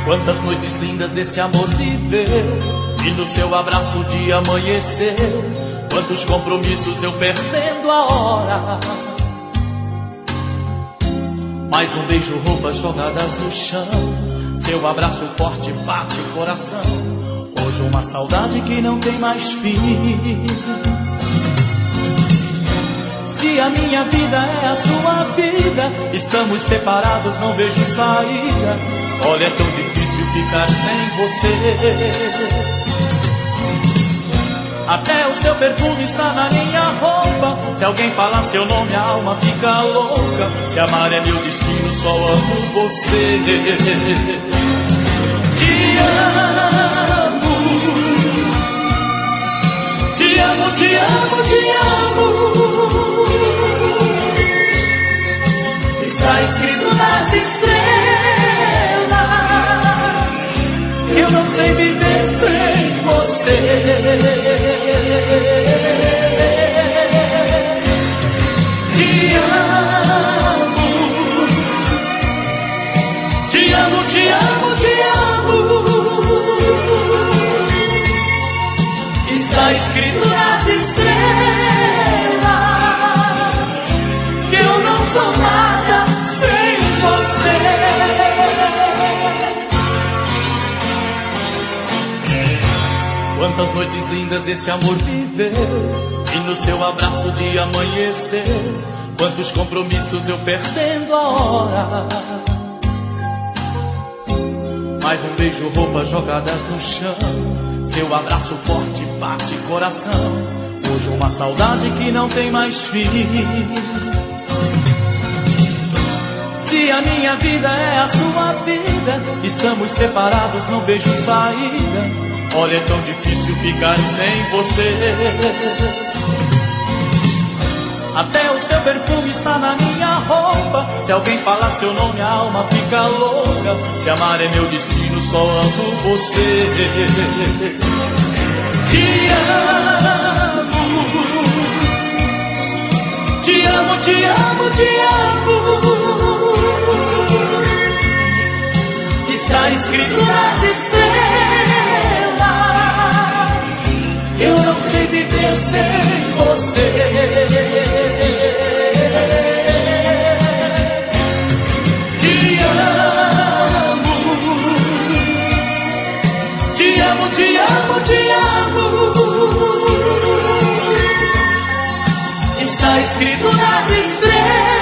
Quantas noites lindas esse amor viveu, e no seu abraço o dia amanheceu. Quantos compromissos eu perdendo a hora. Mais um beijo, roupas jogadas no chão, seu abraço forte bate o coração. Hoje uma saudade que não tem mais fim. Se a minha vida é a sua vida, estamos separados, não vejo saída. Olha, é tão difícil ficar sem você. Até o seu perfume está na minha roupa. Se alguém falar seu nome, a alma fica louca. Se amar é meu destino, só amo você. Te amo, te amo, te amo, te amo. Está escrito nas estrelas, eu não sei viver sem você. Te amo, te amo, te amo, te amo. Está escrito nas estrelas que eu não sou nada sem você. Quantas noites lindas esse amor viveu, e no seu abraço o dia amanheceu. Quantos compromissos eu perdendo a hora. Mais um beijo, roupas jogadas no chão, seu abraço forte bate coração. Hoje uma saudade que não tem mais fim. Se a minha vida é a sua vida, estamos separados, não vejo saída. Olha, é tão difícil ficar sem você. Até o seu perfume está na minha roupa. Se alguém falar seu nome, a alma fica louca. Se amar é meu destino, só amo você. Te amo, te amo, te amo, te amo. Está escrito nas estrelas, eu não sei viver sem você. Te amo, te amo, te amo, te amo. Está escrito nas estrelas